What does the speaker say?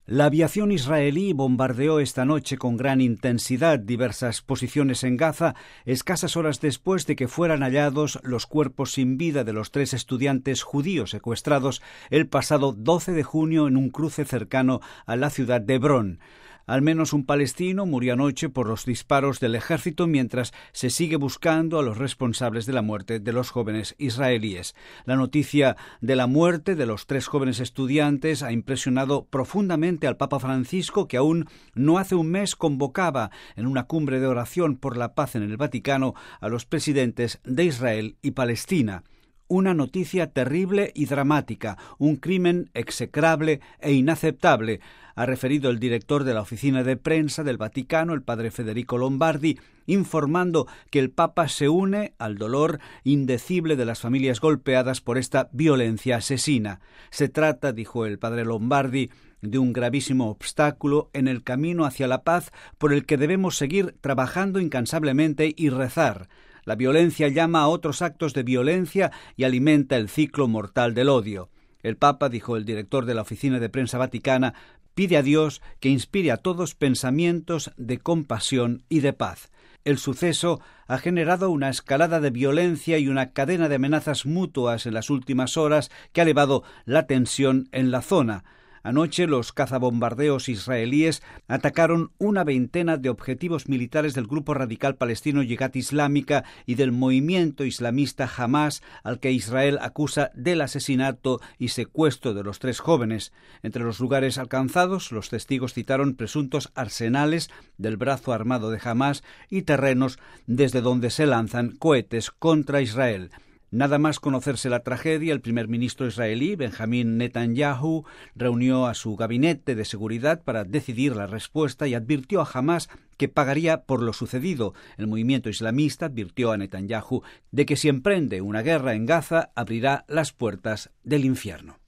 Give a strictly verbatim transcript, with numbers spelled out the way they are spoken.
La aviación israelí bombardeó esta noche con gran intensidad diversas posiciones en Gaza, escasas horas después de que fueran hallados los cuerpos sin vida de los tres estudiantes judíos secuestrados el pasado doce de junio en un cruce cercano a la ciudad de Hebrón. Al menos un palestino murió anoche por los disparos del ejército mientras se sigue buscando a los responsables de la muerte de los jóvenes israelíes. La noticia de la muerte de los tres jóvenes estudiantes ha impresionado profundamente al Papa Francisco, que aún no hace un mes convocaba en una cumbre de oración por la paz en el Vaticano a los presidentes de Israel y Palestina. Una noticia terrible y dramática, un crimen execrable e inaceptable, ha referido el director de la oficina de prensa del Vaticano, el padre Federico Lombardi, informando que el Papa se une al dolor indecible de las familias golpeadas por esta violencia asesina. Se trata, dijo el padre Lombardi, de un gravísimo obstáculo en el camino hacia la paz por el que debemos seguir trabajando incansablemente y rezar. La violencia llama a otros actos de violencia y alimenta el ciclo mortal del odio. El Papa, dijo el director de la oficina de prensa vaticana, pide a Dios que inspire a todos pensamientos de compasión y de paz. El suceso ha generado una escalada de violencia y una cadena de amenazas mutuas en las últimas horas que ha elevado la tensión en la zona. Anoche los cazabombardeos israelíes atacaron una veintena de objetivos militares del grupo radical palestino Yihad Islámica y del movimiento islamista Hamás, al que Israel acusa del asesinato y secuestro de los tres jóvenes. Entre los lugares alcanzados, los testigos citaron presuntos arsenales del brazo armado de Hamás y terrenos desde donde se lanzan cohetes contra Israel. Nada más conocerse la tragedia, el primer ministro israelí, Benjamín Netanyahu, reunió a su gabinete de seguridad para decidir la respuesta y advirtió a Hamás que pagaría por lo sucedido. El movimiento islamista advirtió a Netanyahu de que si emprende una guerra en Gaza, abrirá las puertas del infierno.